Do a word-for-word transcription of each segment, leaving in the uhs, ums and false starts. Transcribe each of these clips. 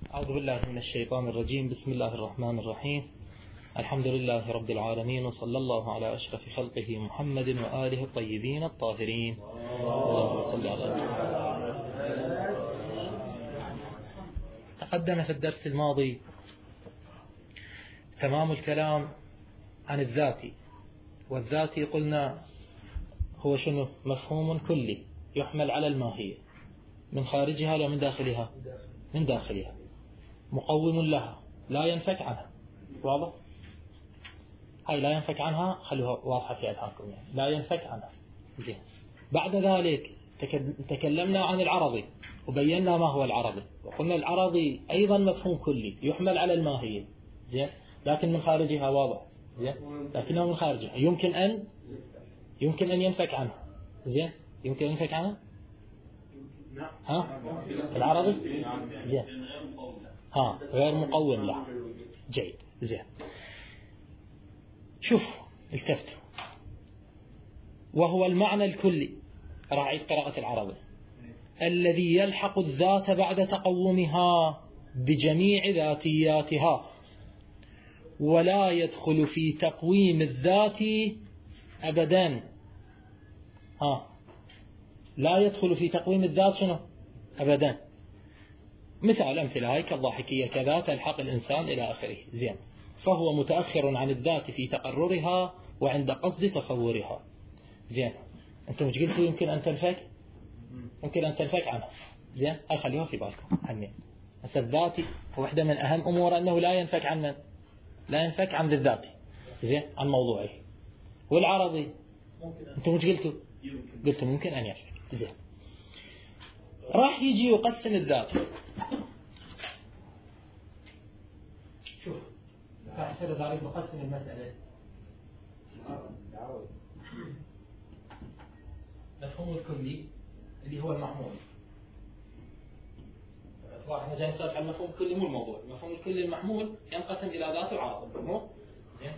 أعوذ بالله من الشيطان الرجيم. بسم الله الرحمن الرحيم. الحمد لله رب العالمين، وصلى الله على أشرف خلقه محمد وآله الطيبين الطاهرين. اللهم صل على تقدم في الدرس الماضي تمام الكلام عن الذاتي، والذاتي قلنا هو شنو؟ مفهوم كلي يحمل على الماهية من خارجها ولا من داخلها؟ من داخلها، مقوم لها لا ينفك عنها. واضح؟ هاي لا ينفك عنها، خلوها واضحة في أذهانكم، يعني لا ينفك عنها. زين. بعد ذلك تكلمنا عن العرضي وبينا ما هو العرضي، وقلنا العرضي أيضا مفهوم كلي يحمل على الماهية، زين، لكن من خارجها. واضح؟ زين. لكنه من خارجها يمكن أن يمكن أن ينفك عنها. زين. يمكن أن ينفك عنها. ها؟ العرضي. زين. ها، غير مقوم له. جيد. زين. شوف، التفتوا. وهو المعنى الكلي، راح أعيد قراءة العربي، الذي يلحق الذات بعد تقومها بجميع ذاتياتها، ولا يدخل في تقويم الذات أبدا. ها، لا يدخل في تقويم الذات شنو؟ أبدا. مثال أمثلة هاي كالضاحكية كذا تلحق الإنسان إلى آخره. زين. فهو متأخر عن الذات في تقررها وعند قصد تصورها. زين. أنتم مش قلتوا يمكن أن تنفك؟ يمكن أن تنفك عنها. زين. هاي خليها في بالكم. همين. بس الذاتي هو واحدة من أهم أمور أنه لا ينفك عن من؟ لا ينفك عن الذاتي. زين. عن موضوعه. والعرضي أنتم مش قلتوا؟ قلتوا ممكن أن ينفك. زين. راح يجي يقسم الذات. شوف، راح يصير ذلك نقسم المسألة. مفهوم الكلي اللي هو المحمول. طبعا احنا جاي نسولف عن المفهوم الكلي مو الموضوع. المفهوم الكلي المحمول ينقسم إلى ذات وعرض. مو زين.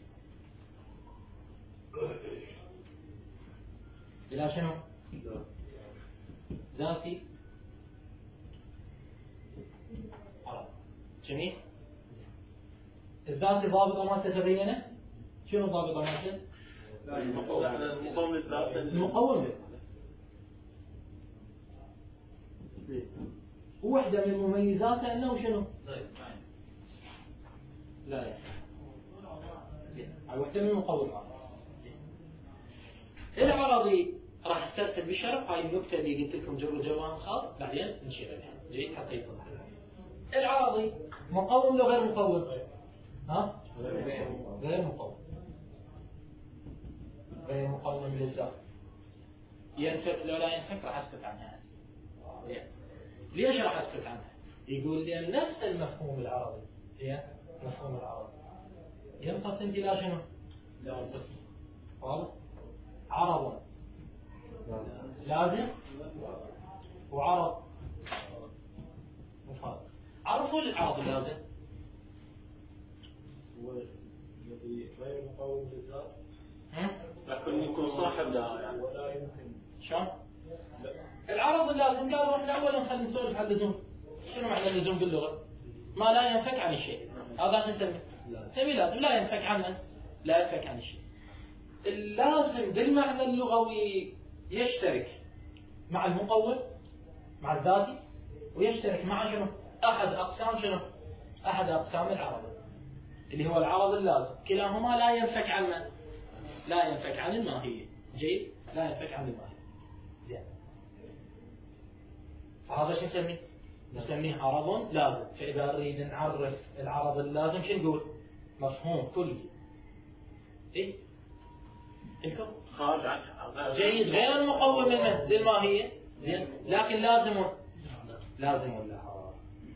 إلى شنو؟ ذاتي عرض. جميل. الذاتي ضابطه مالته تبينه. شنو ضابطه مالته؟ المقوم للذات. المقوم وواحدة من مميزاته أنه شنو؟ لا لا. واحدة من المقومات. العرضي راح استرسل بالشرف. هاي النكتة اللي قلت لكم جر جوان خاط بعدين نشير لها. جيد حتى يتضح. العرضي مقوم لو غير مقوم؟ ها؟ غير مقوم. غير مقوم للذات. ينفك لو لا ينفك راح اسكت عنها. زين. ليش راح اسكت عنها؟ يقول لي نفس المفهوم العرضي. زين. مفهوم العرضي ينقسم إلى شنو؟ لا قسم. واضح؟ عرض لازم وعرض مفرد. عرفوا العرض اللازم هو الذي غير مقوم للذات، لكن يكون صاحب لها يعني. ولا يمكن شلون؟ العرض اللازم قالوا احنا اولا خلينا نسولف عن اللزوم. شنو معنى اللزوم باللغه؟ ما لا ينفك عن الشيء. هذا شو نسميه؟ نسميه لازم. لا ينفك عنه، لا ينفك عن الشيء. اللازم بالمعنى اللغوي يشترك مع المقوم، مع الذاتي، ويشترك مع شنو؟ احد اقسام شنو؟ احد اقسام العرض اللي هو العرض اللازم. كلاهما لا ينفك عن من؟ لا ينفك عن الماهية. جيد. لا ينفك عن الماهية. زين. فهذا شو نسميه؟ نسميه عرض لازم. فإذا نريد نعرف العرض اللازم شو نقول؟ مفهوم كلي. إيه؟ إنكم؟ خارج عن. جيد. غير مقوم من للماهية. زين. لكن لازم لازم لها.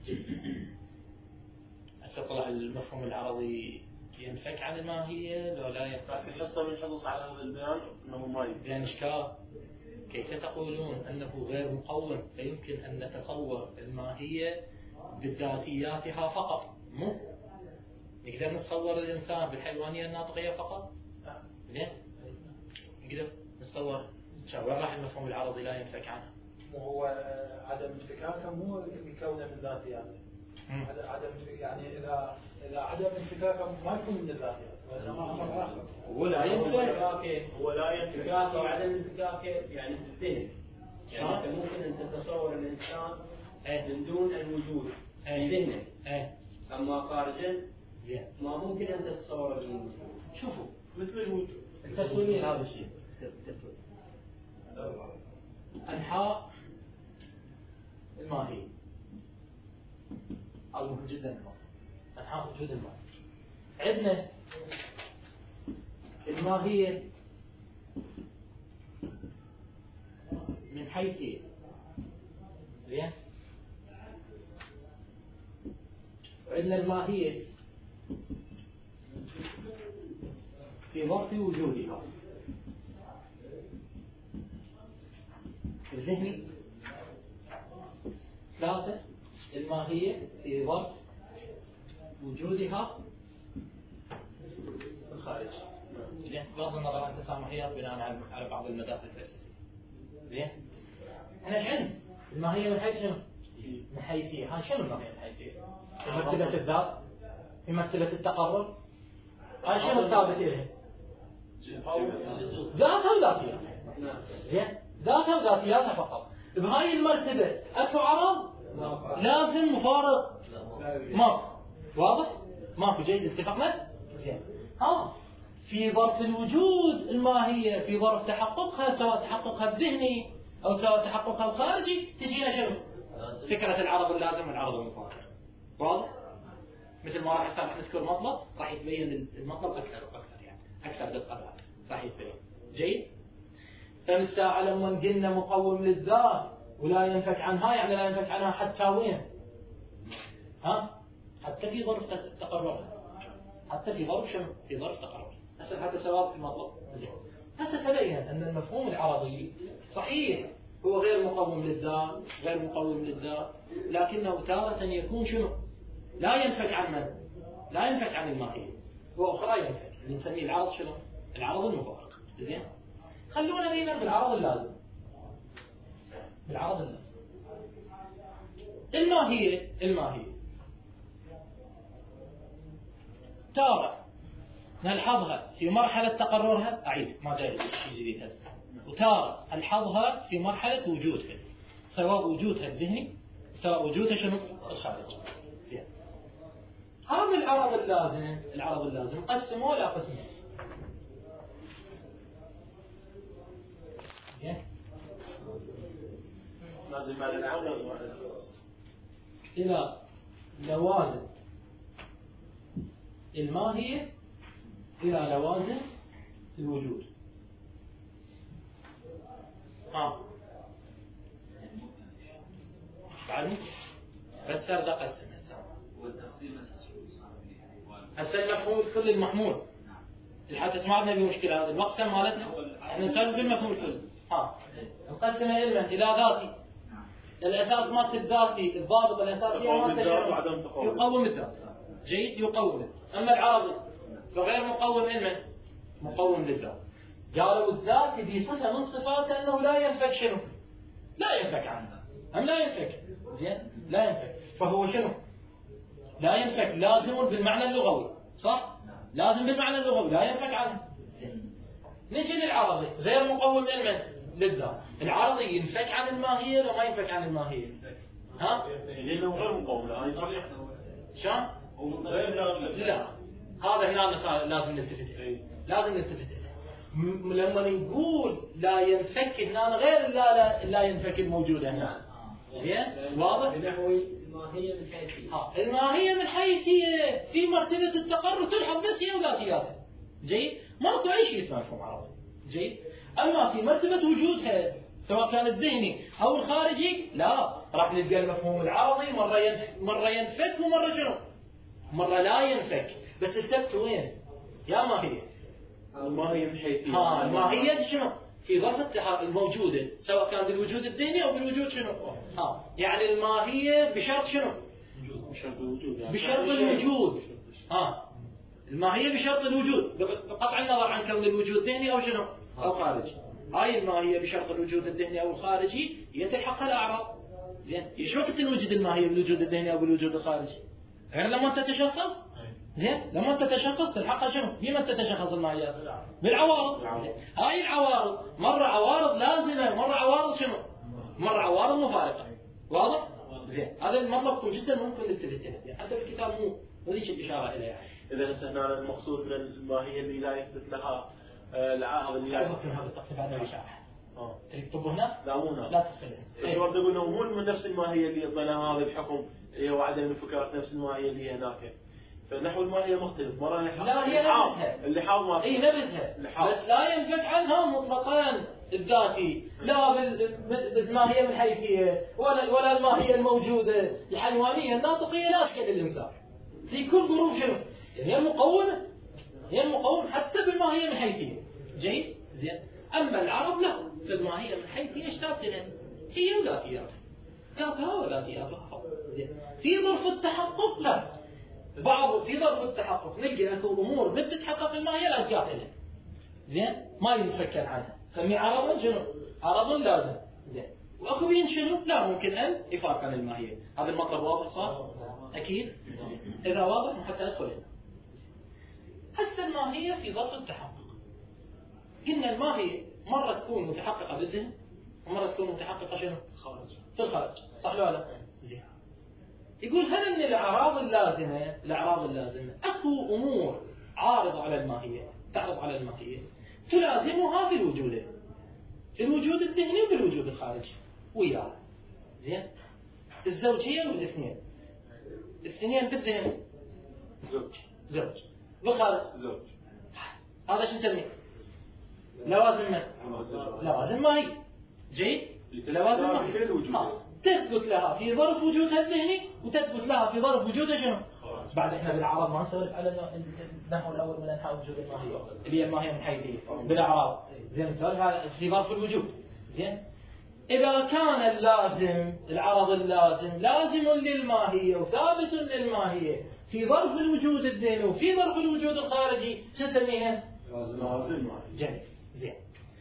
هسه طلع المفهوم العرضي ينفك عن الماهية لو لا ينفك. في حصة من الحصص على هذا البيان أنه ما ينفك. زين. إشكال. كيف تقولون أنه غير مقوم فيمكن أن نتصور الماهية بذاتياتها فقط؟ مو نقدر نتصور الإنسان بالحيوانية الناطقية فقط؟ زين. نقدر نتصور. وين راح المفهوم العرضي لا ينفك عنه؟ وهو عدم انفكاكه مو اللي كونه من ذاتياته. عدم يعني اذا اذا عدم انفكاكه ما يكون من الذاتيات وانما امر اخر. ولا ينفك ولا ينفكاك وعدم انفكاك يعني في الذهن. يعني انت ممكن ان تتصور الانسان من دون الوجود في ذهنه، اما خارجا ما ممكن ان تتصور الوجود. شوفوا مثل الوجود التكوينية هذا الشيء. أنحاء الماهية هذا مهم جدا الماء. أنحاء وجود الماء عندنا الماهية من حيث هي زين، وعندنا الماهية في ظرف وجودها الذهني. ثلاثة الماهية في ظرف وجودها الخارج. زين، بغض النظر عن تسامحيات بناء على بعض المداخل الفلسفية. زين، احنا ايش عندنا؟ الماهية من حيث شنو؟ من حيثية. ها شنو الماهية من حيثية؟ في مرتبة الذات، في مرتبة التقرر. هاي شنو الثابت إليه؟ ذاتها وذاتياتها. زين، ذاتها وذاتياتها فقط. بهاي المرتبة أكو عرض لازم مفارق ماكو. واضح؟ ماكو. جيد، اتفقنا؟ زين. ها في ظرف الوجود الماهية في ظرف تحققها، سواء تحققها الذهني أو سواء تحققها الخارجي، تجينا شنو؟ فكرة العرض اللازم والعرض المفارق. واضح؟ مثل ما راح يسامح نذكر مطلب راح يتبين المطلب أكثر وأكثر، يعني أكثر دقة بعد راح يتبين. جيد؟ فمن الساعة لما قلنا مقوم للذات ولا ينفك عنها، يعني لا ينفك عنها حتى وين؟ ها؟ حتى في ظرف تقررها، حتى في ظرف شنو؟ في ظرف تقرر. هسه حتى سواء في المطلب. هسه تبين أن المفهوم العرضي صحيح هو غير مقوم للذات، غير مقوم للذات، لكنه تارة يكون شنو؟ لا ينفك عن من؟ لا ينفك عن الماهية، وأخرى ينفك. اللي نسميه العرض شنو؟ العرض المفارق. زين؟ خلونا بينا بالعرض اللازم. بالعرض اللازم. الماهية الماهية تارة نلحظها في مرحلة تقررها، أعيد ما جاي شيء جديد هسه، وتارة نلحظها في مرحلة وجودها، سواء وجودها الذهني سواء وجودها شنو؟ الخارجي. زين. هذا العرض اللازم، العرض اللازم قسموه إلى قسمين. لازم بعد العام لازم بعد الخلاص. إلى لوازم الماهية إلى لوازم الوجود. ها بعدني بس فرد قسم هسه. والتقسيم هسه المفهوم الكلي المحمول لحتى تسمعنا بمشكلة. هذا المقسم مالتنا احنا نسولف بالمفهوم الكلي. ها نقسم علما إلى ذاتي. الأساس مالت الذاتي الضابط الأساسي مالته يقوم الذات. جيد، يقوم. أما العرضي فغير مقوم علما، مقوم للذات. قالوا الذات دي صفة من صفاته أنه لا ينفك شنو؟ لا ينفك عنها. هم لا ينفك. زين؟ لا ينفك. فهو شنو؟ لا ينفك لازم بالمعنى اللغوي، صح؟ لازم بالمعنى اللغوي لا ينفك عنه. نجي للعرضي غير مقوم علما للذات. العرضي ينفك عن الماهية ولا ما ينفك عن الماهية؟ ها؟ لأنه غير مقوم له. شلون؟ لا، هذا هنا لازم نلتفت إليه. لازم نلتفت إليه. لما نقول لا ينفك هنا غير لا لا, لا ينفك الموجود هنا. زين؟ واضح؟ نحوي الماهية من حيث ها الماهية من حيث هي في مرتبة التقرر تلحظ بس هي وذاتياتها. جيد؟ ماكو أي شيء اسمه مفهوم عرضي. جيد؟ أما في مرتبة وجودها سواء كان الذهني أو الخارجي لا، راح نلقى المفهوم العرضي مرة ينفك مرة ينفك ومرة شنو؟ مرة لا ينفك. بس التفت وين؟ يا ماهية. الماهية من حيث ها الماهية شنو؟ في ظرف الموجودة سواء كان بالوجود الذهني أو بالوجود شنو؟ ها يعني الماهية بشرط شنو؟ بشرط الوجود. يعني بشرط الوجود. ها الماهية بشرط الوجود بقطع النظر عن كون الوجود ذهني أو شنو؟ أو خارجي. هاي الماهية بشرط الوجود الذهني أو الخارجي هي تلحقها الأعراض. زين ايش وقت الوجود الماهيه بالوجود الذهني او بالوجود الخارجي؟ غير لما انت تتشخص. زين لما انت تتشخص تلحقها شنو؟ بما انت تتشخص الماهيات بالعوارض. هاي العوارض مره عوارض لازمه، مره عوارض شنو؟ مره عوارض مفارقه. واضح؟ زين هذا المطلب جدا ممكن نلتفت له، يعني حتى الكتاب مو مو ذيك الاشاره اليه يعني. اذا هسه هنا المقصود من الماهيه اللي لا يثبت لها العارض اللي هذا التقسيم بعد ما شرح. اه تريد تطبه هنا؟ لا مو هنا. لا تفصل. ايش ورد اقول انه مو من نفس الماهيه اللي اعطيناها هذا الحكم اللي هو عدم انفكاك نفس الماهيه اللي هي هناك. فنحو الماهيه مختلف، مره نحو لا هي نفسها اللحاظ ما اي نفسها بس لا ينفك عنها مطلقا الذاتي، لا بالماهيه من الحيثيه ولا ولا الماهيه الموجوده الحيوانيه الناطقيه لا تشكل الانسان في كل ظروف شنو؟ يعني هي المقومه هي المقوم حتى بالماهيه من الحيثيه. جيد؟ زين. اما العرب لا، فالماهيه من الحيثيه ايش ثابته لها؟ هي وذاتياتها ذاتها وذاتياتها. زين. في ظرف التحقق لا، بعض في ظرف التحقق نلقى اكو امور بدها تتحقق الماهيه لا تقاطع لها. زين؟ ما ينفكر عنها، سميه عرضا شنو؟ عرض لازم. زين. واكو بين شنو؟ لا ممكن ان يفارق عن الماهيه. هذا المطلب واضح صار؟ اكيد؟ اذا واضح حتى ادخل هنا. هسه الماهيه في ظرف التحقق. قلنا الماهيه مره تكون متحققه بالذهن ومره تكون متحققه شنو؟ خارج. في الخارج، صح ولا لا؟ زين. يقول هل من الاعراض اللازمه، الاعراض اللازمه اكو امور عارضه على الماهيه، تعرض على الماهيه، تلازمها في الوجودين. في الوجود الذهني وبالوجود الخارجي. وياه. زين؟ الزوجيه والاثنين. الاثنين بالذهن زوج. زوج. بالخارج زوج. هذا شو نسميه؟ لوازم من؟ لوازم ماهي. جيد؟ لوازم ماهي. في الوجود. تثبت لها في ظرف وجودها الذهني وتثبت لها في ظرف وجودها شنو؟ بعد احنا بالأعراض ما نسولف على النحو الاول من انحاء وجود الماهيه اللي هي الماهيه من حيثيه بالاعراض. زين نسولف على في ظرف الوجود. زين؟ اذا كان اللازم العرض اللازم لازم للماهيه وثابت للماهيه في ظرف الوجود الذهني وفي ظرف الوجود الخارجي شو نسميها؟ لازم. جميل. زين.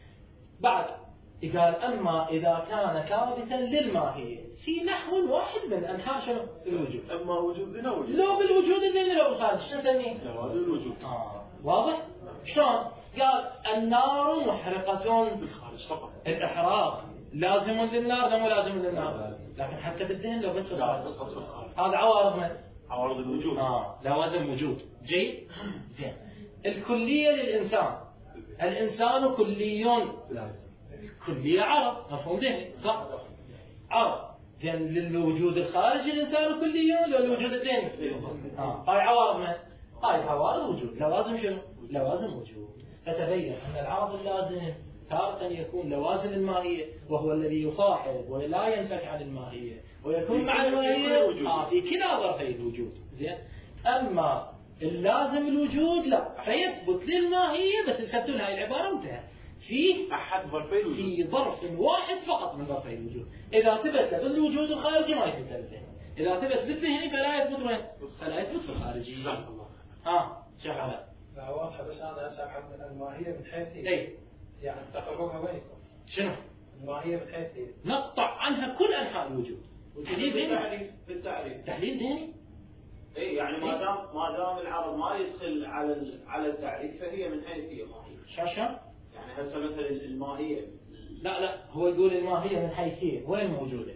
بعد قال أما إذا كان ثابتا للماهية في نحو واحد من أنحاء شنو؟ الوجود. أما وجود هنا وجود. لو بالوجود الذهني لو بالخارج شو نسميه؟ لوازم الوجود. آه واضح؟ شلون؟ قال النار محرقة بالخارج فقط. الإحراق لازم للنار لا مو لازم للنار؟ لكن حتى بالذهن لو بس في الخارج. هذا عوارض من؟ عوارض الوجود. آه لوازم وجود. جيد؟ زين. الكلية للإنسان. الإنسان كلي لازم. كلية عرض مفهوم ذهني صح؟ عرض. زين للوجود الخارجي الإنسان كلي ولا الوجود الذهني؟ آه. هاي عوارض من؟ هاي عوارض وجود. لوازم شنو؟ لوازم وجود. فتبين أن العرض اللازم تارة يكون لوازم الماهية وهو الذي يصاحب ولا ينفك عن الماهية ويكون مع الماهية آه في كلا ظرفي الوجود. زين. أما اللازم الوجود لا، فيثبت للماهية بس التبتون هاي العبارة وانتهى. في أحد ظرفي الوجود. في ظرف واحد فقط من ظرفي الوجود. إذا ثبت بالوجود الخارجي ما يثبت للذهني. إذا ثبت بالذهني فلا يثبت وين؟ فلا يثبت في الخارجي. جزاك الله. ها شيخ علاء. لا واضحة بس أنا أسأل من الماهية من حيث إيه. يعني تقربها وينكم؟ شنو؟ الماهية من حيث نقطع عنها كل أنحاء الوجود. تحليل بالتعريف بالتعريف. تحليل ذهني؟ اي يعني ما دام ما دام العرض ما يدخل على على التعريف فهي من حيث هي ماهية. شاشة؟ يعني هسه مثلا الماهية لا لا هو يقول الماهية من حيثية وين موجودة؟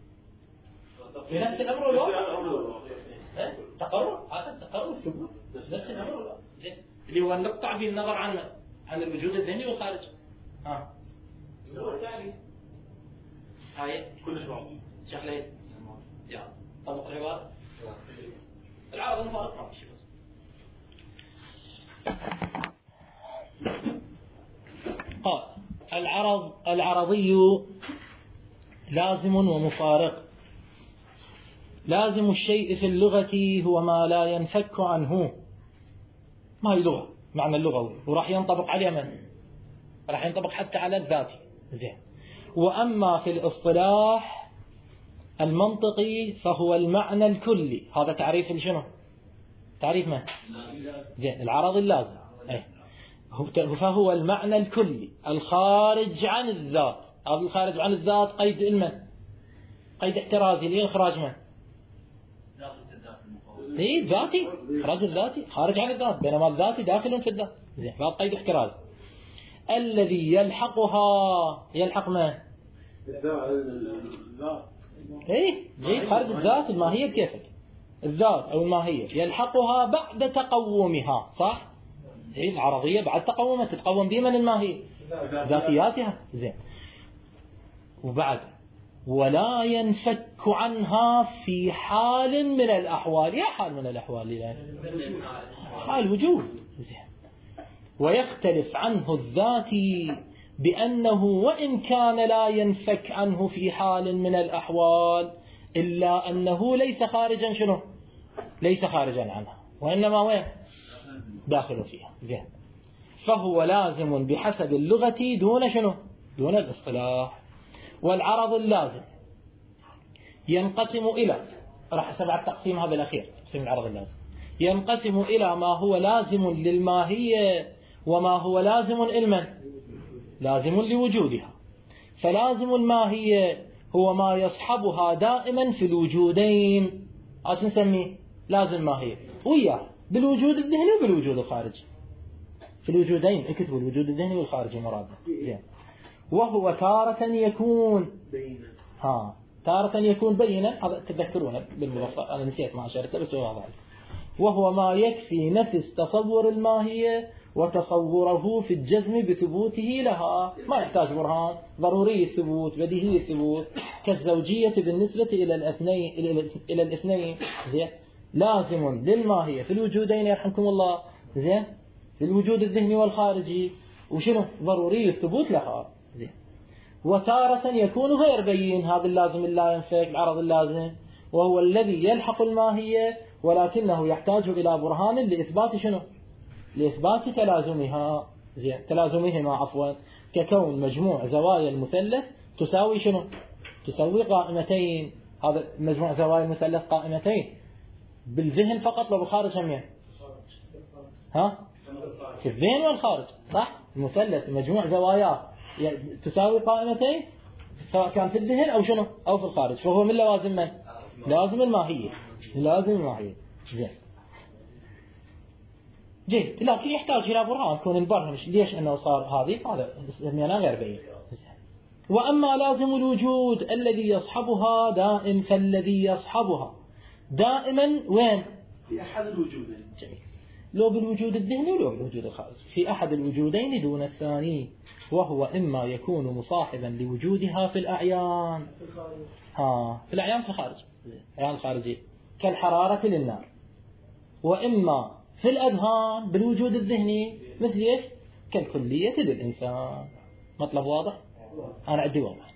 في نفس الأمر ولا؟ نفس الأمر ولا؟ إيه؟ تقرر هذا التقرر ثبوت نفس الأمر ولا؟ زين اللي هو نقطع به النظر عن عن الوجود الذهني والخارجي. ها. هو التعريف. هاي كلش واضح. شيخ ليث. يلا طبق العبارة. العرض المفارق ما في شيء بس. قال العرض العرضي لازم ومفارق. لازم الشيء في اللغة هو ما لا ينفك عنه. ما هي لغة معنى اللغوي وراح ينطبق عليه من؟ راح ينطبق حتى على الذاتي. زين. وأما في الاصطلاح المنطقي فهو المعنى الكلي. هذا تعريف لشنو؟ تعريف ما؟ زين العرض اللازم. ايه. فهو المعنى الكلي الخارج عن الذات. هذا الخارج عن الذات قيد المن؟ قيد احترازي لإخراج من؟ إيه ذاتي، إخراج الذاتي خارج عن الذات، بينما الذاتي داخل في الذات. زين هذا قيد احترازي. الذي يلحقها يلحق من؟ الذات. إيه جيد، خارج الذات الماهية بكيفك، الذات أو الماهية يلحقها بعد تقومها، صح؟ زين العرضية بعد تقومها تتقوم بمن الماهية؟ ذاتياتها. زين وبعد ولا ينفك عنها في حال من الأحوال. يا حال من الأحوال لله. حال وجود. زين ويختلف عنه الذاتي بأنه وإن كان لا ينفك عنه في حال من الأحوال إلا أنه ليس خارجا شنو؟ ليس خارجا عنها، وإنما وين؟ داخل فيها. زين فهو لازم بحسب اللغة دون شنو؟ دون الاصطلاح. والعرض اللازم ينقسم إلى، راح سبع التقسيم هذا الأخير، تقسيم العرض اللازم ينقسم إلى ما هو لازم للماهية وما هو لازم لمن؟ لازم لوجودها. فلازم الماهية هو ما يصحبها دائما في الوجودين، ايش نسميه؟ لازم ماهية وياه بالوجود الذهني وبالوجود الخارجي. في الوجودين اكتبوا الوجود الذهني والخارجي مرادنا. زين وهو تارة يكون بينا. ها تارة يكون بينا، هذا تذكرونه بالمضافة، أنا نسيت ما أشرت بس هو هذا. وهو ما يكفي نفس تصور الماهية وتصوره في الجزم بثبوته لها، ما يحتاج برهان، ضروري الثبوت، بديهي الثبوت، كالزوجية بالنسبة إلى الاثنين إلى الاثنين. زين لازم للماهية في الوجودين يرحمكم الله. زين في الوجود الذهني والخارجي، وشنو ضروري الثبوت لها. زين وتارة يكون غير بين، هذا اللازم لا ينفك، العرض اللازم، وهو الذي يلحق الماهية ولكنه يحتاج إلى برهان لإثبات شنو؟ لإثبات تلازمها. زين تلازمهما عفوا، ككون مجموع زوايا المثلث تساوي شنو؟ تساوي قائمتين. هذا مجموع زوايا المثلث قائمتين بالذهن فقط، لو بالخارج هم يعني. ها في الذهن والخارج صح؟ المثلث مجموع زواياه تساوي قائمتين سواء كان في الذهن أو شنو أو في الخارج، فهو من لوازم من؟ لازم الماهية، لازم الماهية. زين جيد، لكن يحتاج إلى برهان كون نبرهن ليش أنه صار هذه، هذا سميناه غير بين. وأما لازم الوجود الذي يصحبها دائم، فالذي يصحبها دائما وين؟ في أحد الوجودين. جميل، لو بالوجود الذهني ولو بالوجود الخارجي، في أحد الوجودين دون الثاني، وهو إما يكون مصاحبا لوجودها في الأعيان، ها في الأعيان في الخارج، الأعيان الخارجية كالحرارة للنار، وإما في الأذهان بالوجود الذهني مثل إيش؟ كالكلية للإنسان. مطلب واضح؟ أنا عندي واضح.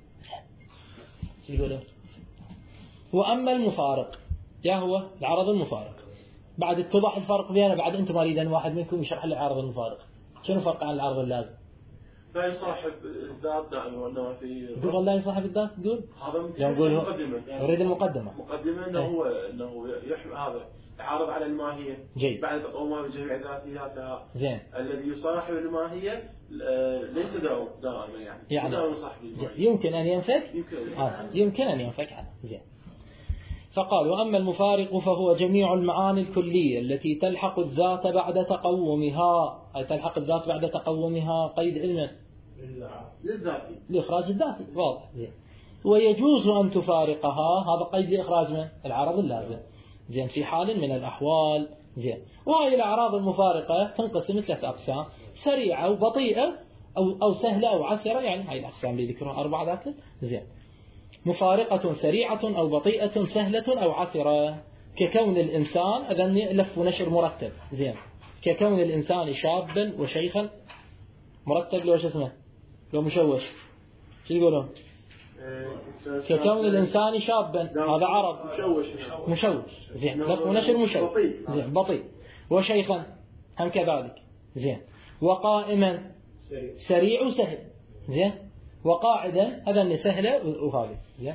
وأما المفارق يا هو العرض المفارق، بعد اتضح الفرق بينه، بعد أنتم أريد أن واحد منكم يشرح لي العرض المفارق. شنو فرق عن العرض اللازم؟ لا يصاحب الذات دائما، وإنما في تقول لا يصاحب الذات، تقول هذا يقول مقدمة، يعني أريد المقدمة مقدمة أنه هو أنه يحمل هذا تعارض على الماهية. جيد. بعد تقومها بجميع ذاتياتها. زين. الذي يصاحب الماهية ليس دائما يعني, يعني دائما يصاحب الماهية. يمكن أن ينفك. يمكن, آه. يمكن أن ينفك عنه. زين. فقال وأما المفارق فهو جميع المعاني الكلية التي تلحق الذات بعد تقومها، أي تلحق الذات بعد تقومها قيد علم للذاتي لإخراج الذاتي، واضح. زين. ويجوز أن تفارقها، هذا قيد لإخراج من العرض اللازم. زين في حال من الأحوال. زين وهي الأعراض المفارقة تنقسم ثلاث أقسام، سريعة وبطيئة أو أو سهلة أو عسرة، يعني هاي الأقسام اللي ذكرها أربعة ذاك. زين مفارقة سريعة أو بطيئة سهلة أو عسرة، ككون الإنسان أذن لف ونشر مرتب. زين ككون الإنسان شابا وشيخا مرتب، لو شو اسمه لو مشوش شو يقولون؟ ككون الإنسان شابا، هذا عرض مشوش مشوش. زين لف ونشر مشوش. زين بطيء. وشيخا هم كذلك. زين وقائما سريع وسهل. زين وقاعدا هذا سهلة وهذا. زين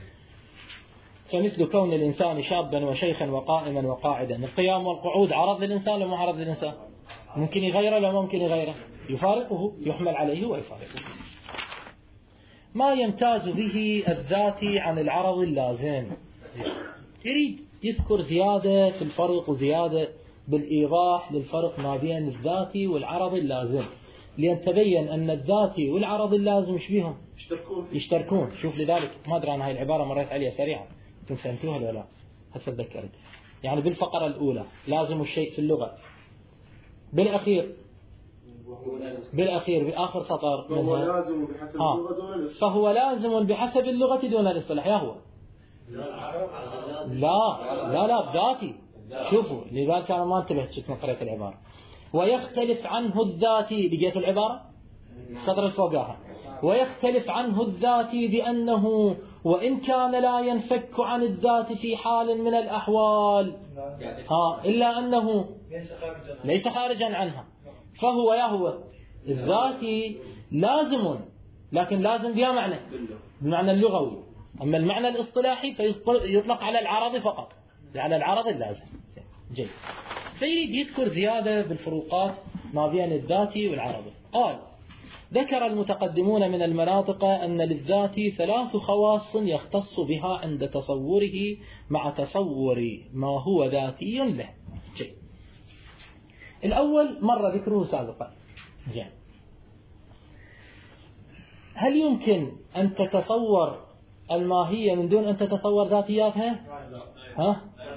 فمثل كون الإنسان شابا وشيخا وقائما وقاعدا، القيام والقعود عرض للإنسان ولا عرض للإنسان؟ ممكن يغيره ولا ممكن يغيره؟ يفارقه، يحمل عليه ويفارقه. ما يمتاز به الذاتي عن العرض اللازم. يريد يذكر زيادة في الفرق وزيادة بالإيضاح للفرق ما بين الذاتي والعرض اللازم، لأن تبين أن الذاتي والعرض اللازم ايش بيهم؟ يشتركون يشتركون. شوف لذلك ما أدري أنا هاي العبارة مريت عليها سريعا، أنتم فهمتوها ولا لا؟ هسه تذكرت. يعني بالفقرة الأولى لازم الشيء في اللغة، بالأخير بالأخير بآخر سطر فهو لازم بحسب اللغة دون الاصطلاح. فهو لازم بحسب اللغة دون الاصطلاح. يا هو لا لا لا ذاتي. شوفوا لذلك أنا ما انتبهت شفت من قريت العبارة. ويختلف عنه الذاتي، لقيتوا العبارة سطر الفوقها، ويختلف عنه الذاتي بأنه وإن كان لا ينفك عن الذات في حال من الأحوال ها إلا أنه ليس خارجا عنها، فهو يا هو الذاتي لازم، لكن لازم بها معنى بالمعنى اللغوي، أما المعنى الاصطلاحي فيطلق على العرض فقط، على العرض اللازم. جيد. فيريد يذكر زيادة بالفروقات ما بين الذاتي والعرضي. قال: ذكر المتقدمون من المناطق أن للذات ثلاث خواص يختص بها عند تصوره مع تصور ما هو ذاتي له. جيد. الأول مر ذكره سابقا. جيد. هل يمكن أن تتصور الماهية من دون أن تتصور ذاتياتها؟ ها؟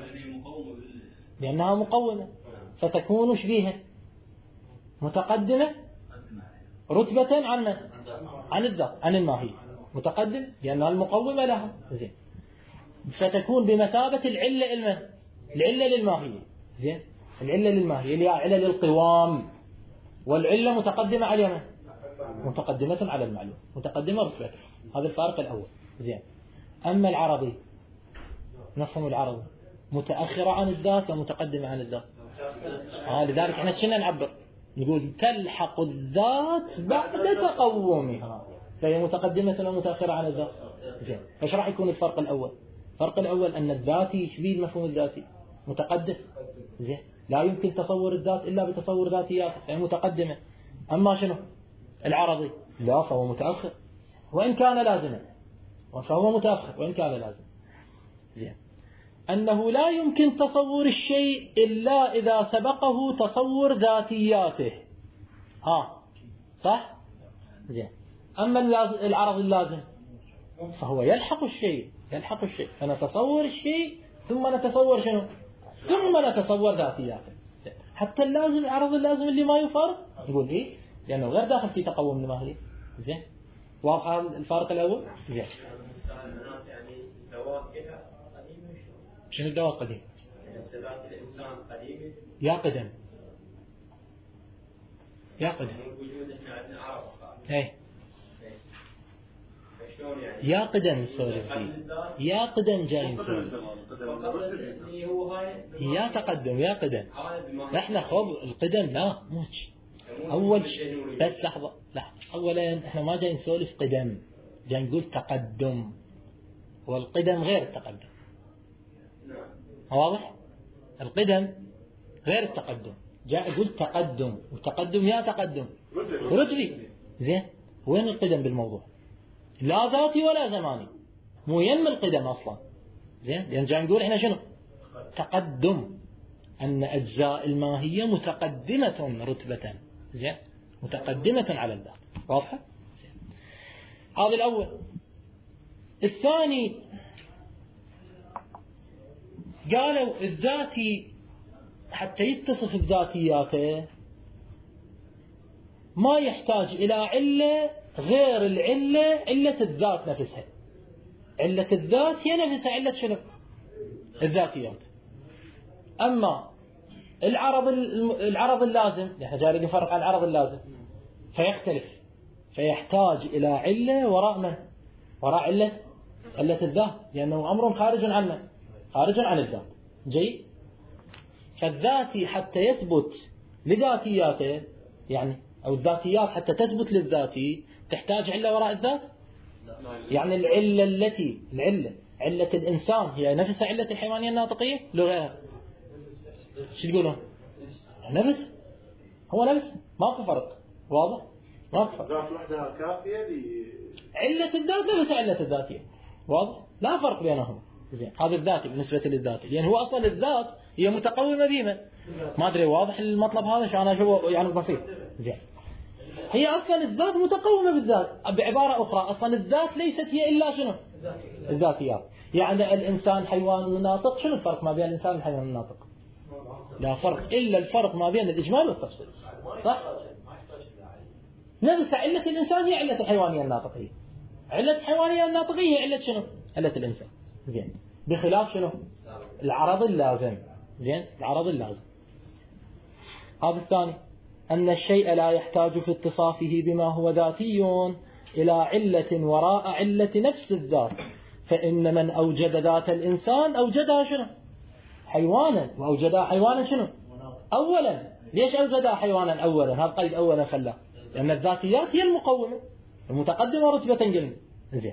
لأنها مقومة، فتكون شبيهة متقدمة رتبة عن عن الذات، عن الماهية. متقدم لأنها المقومة لها، زين، فتكون بمثابة العلة المه... العلة للماهية. زين، العلة للماهية اللي هي علة للقوام، والعلة متقدمة على من؟ متقدمة على المعلوم، متقدمة رتبة. هذا الفارق الأول. زين. أما العربي، نفهم العربي متأخرة عن الذات ومتقدمة عن الذات. آه لذلك احنا شنا نعبر نقول تلحق الذات بعد تقومها، فهي متقدمة ومتأخرة عن الذات. زين. ايش راح يكون الفرق الأول؟ الفرق الأول أن الذاتي شبيه المفهوم الذاتي متقدم. زين. لا يمكن تصور الذات إلا بتصور ذاتياته، فهي متقدمة. أما شنو العرضي؟ لا، فهو متأخر وإن كان لازما، فهو متأخر وإن كان لازم. زين. أنه لا يمكن تصور الشيء إلا إذا سبقه تصور ذاتياته. ها صح؟ زين. أما العرض اللازم فهو يلحق الشيء، يلحق الشيء، فنتصور الشيء ثم نتصور شنو؟ ثم نتصور ذاتياته. حتى اللازم العرض اللازم اللي ما يفارق نقول إيه؟ لأنه غير داخل في تقوم الماهية. زين. واضح الفارق الأول؟ زين. شنو الدواء قديم؟ صفات الإنسان قديمة. يا قدم يا قدم وجود إحنا عندنا عرب صار. إيه. شلون يعني؟ يا قدم نسولف فيه. يا قدم جاي نسولف. اللي هو هاي. يا تقدم يا قدم. إحنا خب القدم لا موش. أول شيء بس لحظة لحظة. أولا إحنا ما جاي نسولف قدم، جاي نقول تقدم، والقدم غير التقدم. واضح؟ القدم غير التقدم. جاء يقول تقدم، وتقدم يا تقدم رتبي. زين. وين القدم بالموضوع؟ لا ذاتي ولا زماني، مو ينمي القدم أصلا. زين. لأن جاء نقول إحنا شنو؟ تقدم، أن أجزاء الماهية متقدمة رتبة. زين. متقدمة على الذات. واضحة؟ هذا الأول. الثاني قالوا الذاتي حتى يتصف بذاتياته ما يحتاج إلى علة غير العلة، علة الذات نفسها. علة الذات هي نفسها علة شنو؟ الذاتيات. أما العرض العرض اللازم، نحن جاي نفرق عن العرض اللازم، فيختلف، فيحتاج إلى علة وراء من؟ وراء علة علة الذات، لأنه أمر خارج عنه، خارج عن الذات. جيد. فالذاتي حتى يثبت لذاتياته، يعني أو الذاتيات حتى تثبت للذاتي تحتاج علة وراء الذات. يعني العلة التي العلة علة الإنسان هي نفسها علة الحيوانية الناطقية لو غيرها. شو تقولون؟ نفس، هو نفس، ماكو فرق. واضح؟ ما بفرق. الذات وحدها كافية ل علة الذات نفس علة الذاتية، واضح؟ لا فرق بينهم. زين هذا الذاتي بالنسبة للذاتي، لأن هو أصلا الذات هي متقومة بما ما أدري واضح المطلب هذا شو أنا أشوفه يعني بسيط. زين هي أصلا الذات متقومة بالذات، بعبارة أخرى أصلا الذات ليست هي إلا شنو؟ الذاتيات. يعني الإنسان حيوان ناطق، شنو الفرق ما بين الإنسان والحيوان الناطق؟ لا فرق إلا الفرق ما بين الإجمال والتفصيل، صح؟ نفس علة الإنسان هي علة الحيوانية الناطقية، علة الحيوانية الناطقية هي علة شنو؟ علة الإنسان. زين بخلاف شنو؟ العرض اللازم. زين العرض اللازم هذا الثاني، أن الشيء لا يحتاج في اتصافه بما هو ذاتي إلى علة وراء علة نفس الذات، فإن من أوجد ذات الإنسان أوجدها شنو؟ حيوانا، وأوجدها حيوانا شنو؟ أولا. ليش أوجدها حيوانا أولا؟ هذا قيد أولا خلاه، لأن الذاتيات هي المقومة المتقدمة رتبة قلنا. زين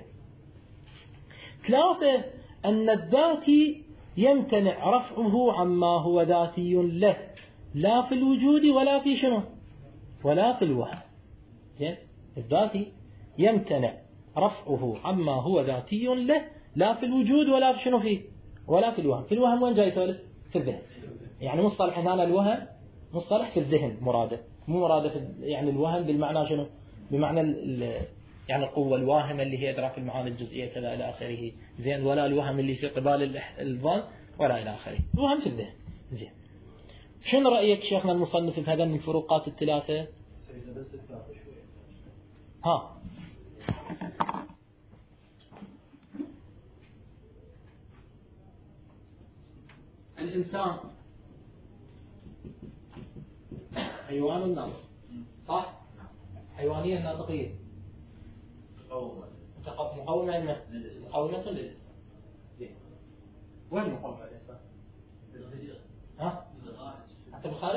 ثلاثة، أن الذاتي يمتنع رفعه عما هو ذاتي له، لا في الوجود ولا في شنو؟ ولا في الوهم. زين الذاتي يمتنع رفعه عما هو ذاتي له، لا في الوجود ولا في شنو فيه؟ ولا في الوهم. في الوهم وين جاي تولد؟ في الذهن. يعني مصطلح هنا الوهم مصطلح في الذهن مراده، مو مراده في يعني الوهم بالمعنى شنو؟ بمعنى يعني القوة الواهمة اللي هي إدراك المعاني الجزئية كذا إلى آخره. زين ولا الوهم اللي في قبال الظن ولا إلى آخره، الوهم في الذهن. زين شنو رأيك شيخنا المصنف في هذا من الفروقات الثلاثة؟ ها الإنسان حيوان ناطق، صح؟ حيوانية ناطقية مقومة لنا مقومة للإنسان. زين وين مقومة الإنسان؟ ها؟ حتى بالخارج؟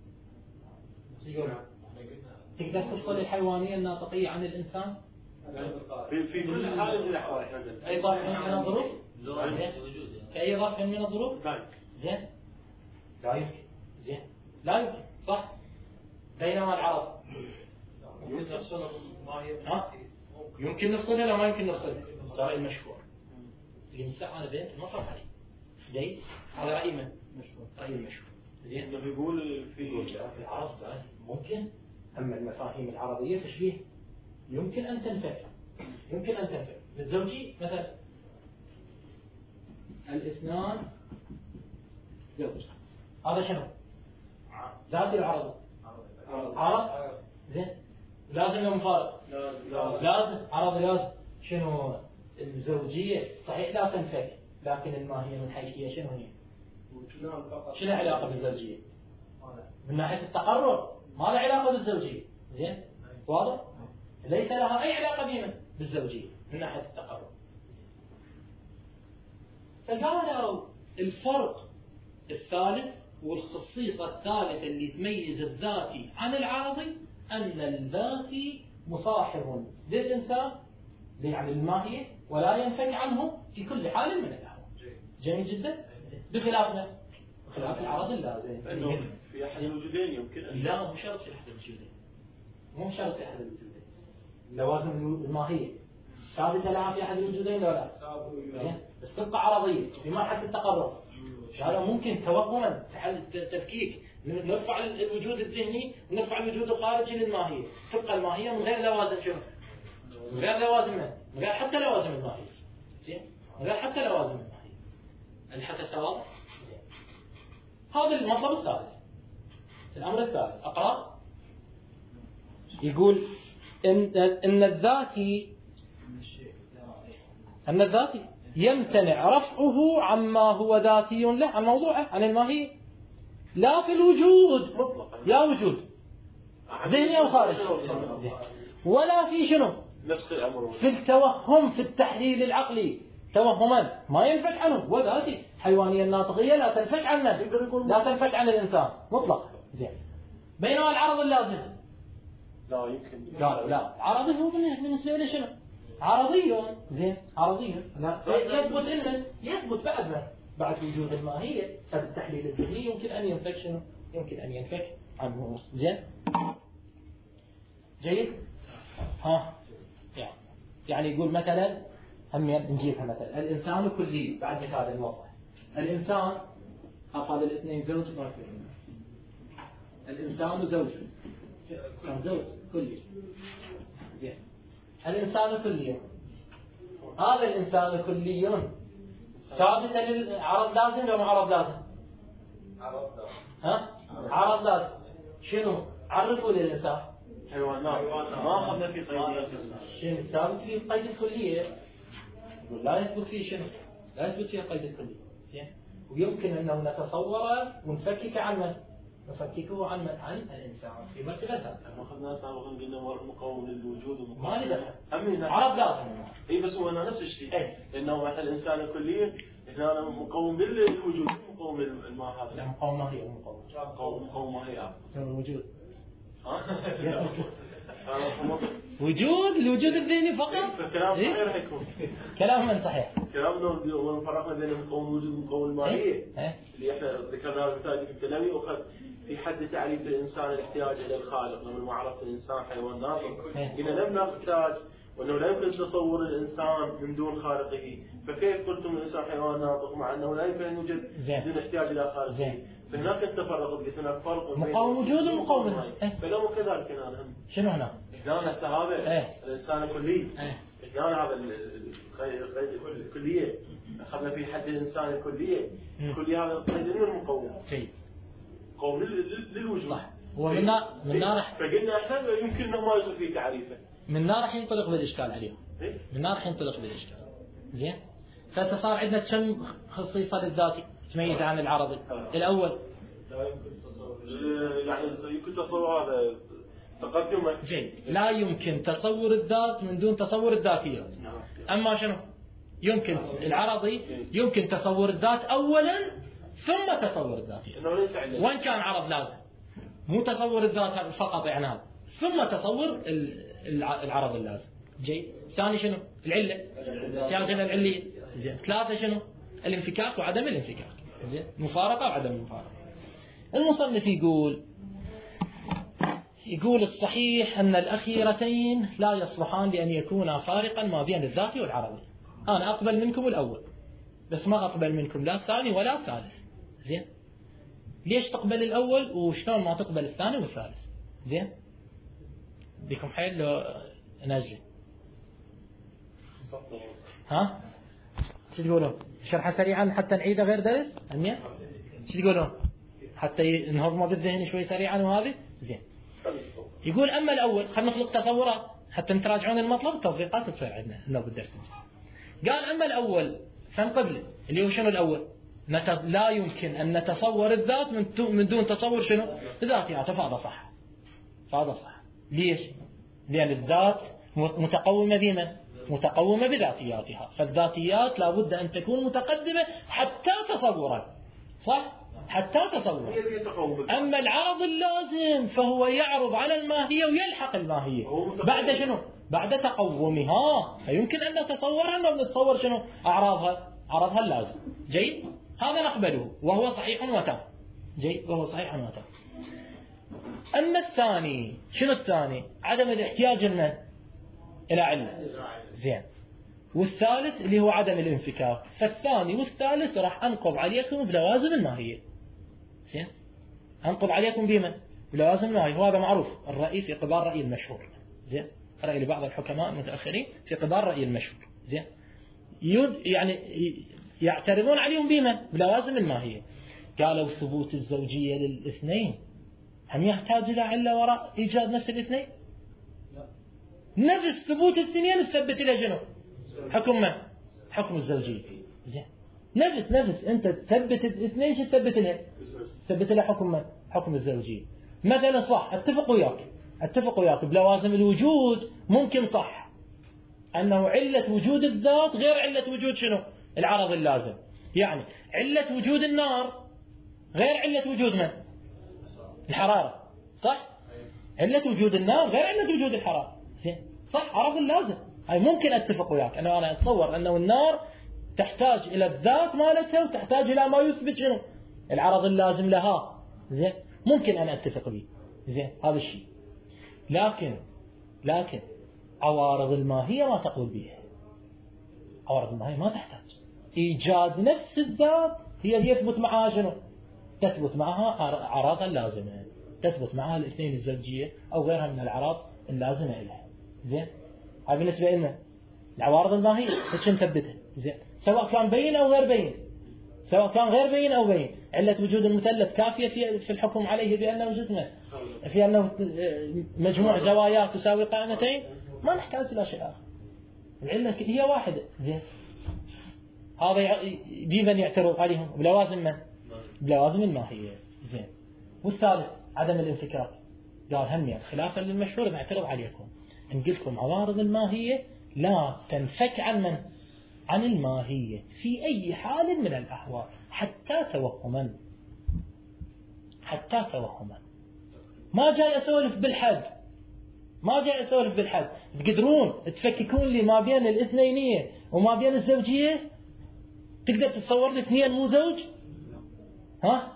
تقدر تفصل الحيوانية الناطقية عن الإنسان؟ في في كل حال من الأحوال. أي ظرف من الظروف؟ كأي ظرف من الظروف؟ زين لا يمكن. زين لا يمكن، صح؟ بينما العرض يمكن نفصلها ما هي يمكن نفصلها لا ما يمكن نفصلها. صار المشهور اللي مستعان به المفرق عليه. زين هذا رأي من؟ مشهور. رأي المشهور. زين انه بيقول في العرض ممكن، أما المفاهيم العرضية تشبيه يمكن أن تنفك، يمكن أن تنفك. بالزوجي مثلا الاثنان زوج، هذا شنو؟ ذاتي العرض عرض. زين لازم يوم فارق لازم عرض لازم. شنو الزوجية صحيح لا تنفك، لكن الماهية من حيث هي شنو هي؟ شنو علاقة بالزوجية؟ من ناحية التقرر ما له علاقة بالزوجية. زين واضح؟ ليس لها أي علاقة بما بالزوجية من ناحية التقرر. فقالوا الفرق الثالث والخصيصة الثالثة اللي تميز الذاتي عن العرضي أن الذاتي مصاحب للإنسان يعني الماهية ولا ينفك عنه في كل حال من الأحوال. جميل جدا. بخلافنا بخلاف العرض اللازم أنه في أحد الوجودين يمكن أن لا مو شرط في أحد الوجودين، مو شرط في أحد الوجودين. لوازم الماهية ثابتة لها في أحد الوجودين ولا لا؟ بس تبقى عرضية في مرحلة التقرب. قالوا ممكن توهما تفكيك نرفع الوجود الذهني ونرفع الوجود الخارجي للماهية، تبقى الماهية من غير لوازم شنو؟ من غير لوازم من غير حتى لوازم الماهية. زين من غير حتى لوازم الماهية. هل حتى سواء؟ هذا المطلب الثالث. الأمر الثالث أقرأ يقول إن إن الذاتي أن الذاتي يمتنع رفعه عما هو ذاتي له عن موضوعه عن الماهية، لا في الوجود مطلقا لا وجود ذهني أو خارجي، ولا في شنو نفس الأمر في التوهم في التحليل العقلي توهما ما ينفك عنه. وذاتي حيوانية الناطقية لا تنفك عنه، لا تنفك عن الإنسان مطلق. زين بينما العرض اللازم لا يمكن لا لا عرضي هو بالنسبة لي شنو عرضي. زين عرضي لا يثبت إنه يثبت بعد ما بعد وجود الماهية فبالتحليل الذهني يمكن أن ينفك شنو يمكن أن ينفك عنه. زين جيد؟ ها يعني يعني يقول مثلا هم نجيبها مثلا الإنسان كلي بعد مثال الموضوع. الإنسان أخذ الاثنين زوج ما في الإنسان زوج كان زوج كلي زين. الإنسان كلي هذا الإنسان كلي ثابت للعرض لازم ولا عرض لازم؟ عرض لازم. ها؟ عرض لازم. شنو؟ عرفوا للإنسان. حيوانات ما أخذنا في قيد شنو ثابت في قيد الكلية؟ يقول لا يثبت فيه شنو؟ لا يثبت فيها قيد الكلية. زين. ويمكن أنه نتصوره ونفكك عن من؟ نفككه عن من؟ عن الإنسان في مرتبتها. ما أخذنا سابقا قلنا مقوم للوجود ومقوم. ما لي دخل. أمين. عرض لازم. إي بس هو أنا نفس الشيء. إيه. لأنه مثلا الإنسان الكلي هنا مقوم للوجود مقوم للما هذا. لا مقاومة هي مقاومة. مقوم مقوم هي. الوجود. ها؟ وجود الوجود الذهني فقط. الكلام صحيح راح يكون. كلام من صحيح. كلامنا لو فرقنا بين مقوم الوجود ومقوم الماهية اللي احنا ذكرناه المثال في الكلامي وأخذ في حد تعريف الإنسان الاحتياج إلى الخالق لما معرفة الإنسان حيوان ناطق. إذا لم نحتاج وأنه لا يمكن تصور الإنسان من دون خالقه فكيف قلتم الإنسان حيوان ناطق مع أنه لا يمكن أن يوجد بدون احتياج إلى خالقه. فهناك التفرق قلت هناك فرق بين مقاوم وجود ومقاوم فلو كذلك هنا هم شنو هنا؟ هنا هسه هذا ايه. الإنسان الكلي ايه. هنا هذا الكلية أخذنا في حد الإنسان الكلية الكلية هذا القيد المقوم جيد قوم للوجود صح. ومن من راح فقلنا احنا يمكن ما يصير في تعريفه من راح ينطلق بالإشكال عليهم. إيه؟ من راح ينطلق بالإشكال. زين. فصار عندنا كم خصيصة للذاتي تميز عن العرضي. الأول لا يمكن تصور يعني يمكن تصور هذا تقدمه. جيد. لا يمكن تصور الذات من دون تصور الذاتيات. أما شنو؟ يمكن العرضي يمكن تصور الذات أولا ثم تصور الذاتيات. وإن كان عرض لازم مو تصور الذات فقط يعني هذا ثم تصور العرض اللازم. جيد. ثاني شنو؟ العلة. ثالثا العلية. زين. ثلاثة شنو؟ الانفكاك وعدم الانفكاك. زين. مفارقة وعدم المفارقة. المصنف يقول يقول الصحيح أن الأخيرتين لا يصلحان لأن يكونا فارقا ما بين الذاتي والعرضي. أنا أقبل منكم الأول بس ما أقبل منكم لا الثاني ولا الثالث. زين. ليش تقبل الأول وشلون ما تقبل الثاني والثالث؟ زين. بكم حيل لو نازل ها شو تقولون؟ شرحها سريعا حتى نعيده غير درس أمية شو تقولون؟ حتى نهضمه بالذهن شوي سريعا وهذه زين. يقول أما الأول خلينا نخلق تصورات حتى نتراجعون المطلب التطبيقات تصير عندنا لو بالدرس. قال أما الأول فنقبله اللي هو شنو الأول؟ لا يمكن أن نتصور الذات من دون تصور شنو؟ ذاتياته. فهذا صح. فهذا صح. ليش؟ لأن الذات متقومة بمن؟ متقومة بذاتياتها. فالذاتيات لابد أن تكون متقدمة حتى تصورا. صح؟ حتى تصورا. أما العرض اللازم فهو يعرض على الماهية ويلحق الماهية. بعد شنو؟ بعد تقومها. فيمكن أن نتصورها أنه نتصور شنو؟ أعراضها. عرضها اللازم. جيد؟ هذا نقبله وهو صحيح وتام. جيد؟ وهو صحيح وتام. أما الثاني شنو الثاني؟ عدم الاحتياج المن؟ إلى علم. زين. والثالث اللي هو عدم الانفكاك. فالثاني والثالث راح أنقض عليكم بلوازم الماهية. زين. أنقض عليكم بمن؟ بلوازم الماهية. وهذا معروف الرأي في قبال رأي المشهور. زين. رأي لبعض الحكماء المتأخرين في قبال رأي المشهور. زين. يد يعني يعترضون عليهم بمن؟ بلوازم الماهية. قالوا ثبوت الزوجية للاثنين هم يحتاج إلى علة وراء إيجاد نفس الاثنين؟ نفس ثبوت الاثنين تثبت إلى جنو حكم من؟ حكم الزوجية. زين. نفس نفس أنت تثبت الاثنين شو تثبت لها؟ تثبت لها حكم من؟ حكم الزوجية. مثلا صح اتفق وياك اتفق وياك بلوازم الوجود ممكن صح أنه علة وجود الذات غير علة وجود شنو؟ العرض اللازم. يعني علة وجود النار غير علة وجود من؟ الحرارة. صح؟ علة وجود النار غير علة وجود الحرارة. زين. صح. عرض اللازم. هاي ممكن اتفق وياك أنه أنا أتصور أنه النار تحتاج إلى الذات مالتها وتحتاج إلى ما يثبت شنو؟ العرض اللازم لها. زين. ممكن أنا أتفق به. زين. هذا الشيء. لكن لكن عوارض الماهية ما تقول بها. عوارض الماهية ما تحتاج إيجاد نفس الذات هي اللي يثبت معها شنو؟ تثبت معها أعراض اللازمة، تثبت معها الاثنين الزوجية أو غيرها من الأعراض اللازمة لها. زين، هاي بالنسبة لنا العوارض الماهية ايش نثبتها؟ زين، سواء كان بين أو غير بين، سواء كان غير بين أو بين، علة وجود المثلث كافية في في الحكم عليه بأنه جسمه، في أنه مجموع زوايا تساوي قائمتين، ما نحتاج إلى شيء آخر. العلة هي واحدة. زين، هذا دي من يعترض عليهم بلوازم من؟ بلوازم الماهية. زين، والثالث عدم الانفكاك. قال هم خلافا للمشهور نعترض عليكم ان قلتكم عوارض الماهية لا تنفك عن من؟ عن الماهية في أي حال من الأحوال، حتى توهما، حتى توهما. ما جاي أسولف بالحد، ما جاي أسولف بالحد. تقدرون تفككون لي ما بين الاثنينية وما بين الزوجية؟ تقدر تتصور لي اثنين مو زوج؟ ها؟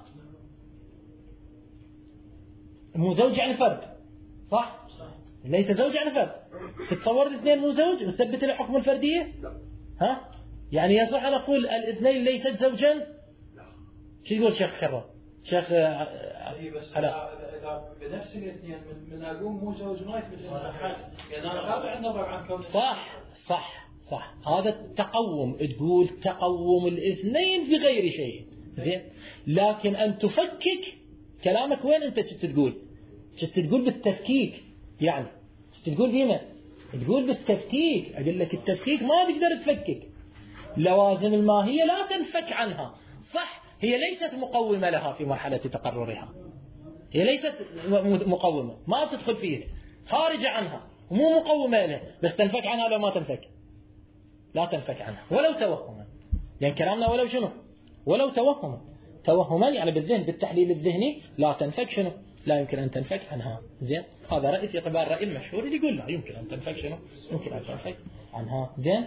مو زوج يعني فرد، صح؟ ليس زوج يعني فرد. تتصور لي اثنين مو زوج وتثبت له حكم الفردية؟ ها؟ يعني يصح أن أقول الاثنين ليست زوجا؟ شو يقول شيخ خراب؟ شيخ هلا إذا بنفس الاثنين من من أقوم مو زوج ما يثبت إنه حد، يعني أنا قاطع النظر عن كون. صح صح صح، هذا التقوم، تقول تقوم الاثنين في غير شيء. زين، لكن أن تفكك كلامك وين أنت شفت تقول؟ شفت تقول بالتفكيك، يعني شفت تقول بما تقول بالتفكيك. أقول لك التفكيك ما تقدر تفكك. لوازم الماهية لا تنفك عنها. صح، هي ليست مقومة لها في مرحلة تقررها، هي ليست مقومة، ما تدخل فيها، خارجة عنها، مو مقومة لها، بس تنفك عنها لو ما تنفك، لا تنفك عنها ولو توهما. يعني كلامنا ولو شنو؟ ولو توهما. توهما يعني بالذهن، بالتحليل الذهني لا تنفك شنو؟ لا يمكن أن تنفك عنها. زين، هذا رأي في قبال الرأي المشهور اللي يقول لا يمكن أن تنفك شنو؟ يمكن أن تنفك عنها. زين،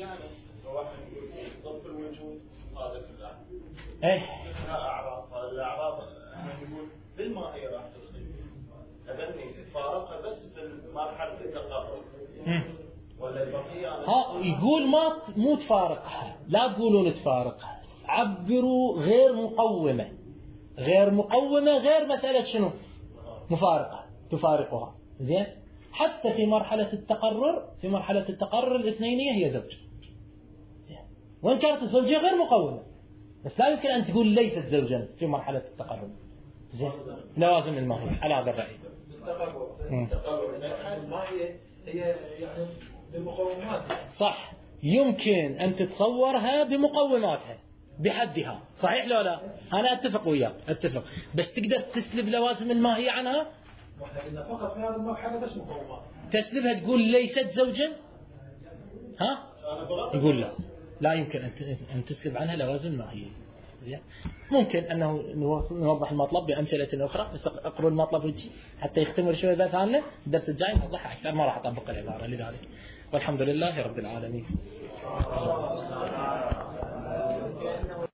ضبط الوجود هذا كله ايه اعراض، الاعراض احنا نقول بالماهيه راح تدخل ابني فارقها بس في مرحله التقرب ولا البقيه. ها يقول ما مو تفارقها، لا تقولون تفارقها، عبروا غير مقومه. غير مقومه غير مساله شنو؟ مفارقه، تفارقها. زين، حتى في مرحله التقرر، في مرحله التقرر الاثنينيه هي زوج. وإن كانت الزوجية غير مقومة، بس لا يمكن أن تقول ليست زوجا في مرحلة التقرب. زين، لوازم الماهية على هذا الرأي. التقرب التقرب الماهية هي يعني بمقومات. صح، يمكن أن تتصورها بمقوماتها بحدها، صحيح لو لا؟ أنا أتفق وياك، أتفق، بس تقدر تسلب لوازم الماهية عنها؟ واحنا قلنا فقط في هذه المرحلة بس مقومات. تسلبها تقول ليست زوجا؟ ها؟ يقول لا، لا يمكن أن تسلب عنها لوازم الماهية. زين، ممكن أنه نوضح المطلب بأمثلة أخرى، بس أقرأ المطلب وجي حتى يختمر شوية ذات عنه. الدرس الجاي نوضحها أكثر، ما راح أطبق العبارة لذلك. والحمد لله رب العالمين.